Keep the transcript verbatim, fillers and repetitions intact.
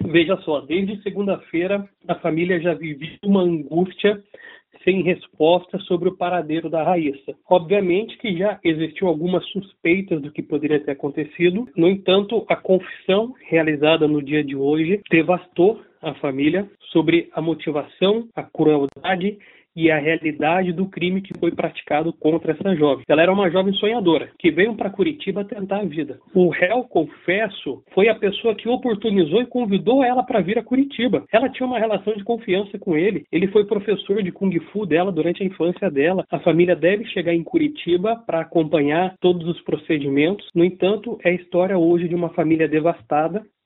Veja só, desde segunda-feira a família já vivia uma angústia sem resposta sobre o paradeiro da Raíssa. Obviamente que já existiu algumas suspeitas do que poderia ter acontecido. No entanto, a confissão realizada no dia de hoje devastou a família sobre a motivação, a crueldade e a realidade do crime que foi praticado contra essa jovem. Ela era uma jovem sonhadora, que veio para Curitiba tentar a vida. O réu, confesso, foi a pessoa que oportunizou e convidou ela para vir a Curitiba. Ela tinha uma relação de confiança com ele. Ele foi professor de Kung Fu dela durante a infância dela. A família deve chegar em Curitiba para acompanhar todos os procedimentos. No entanto, é a história hoje de uma família devastada,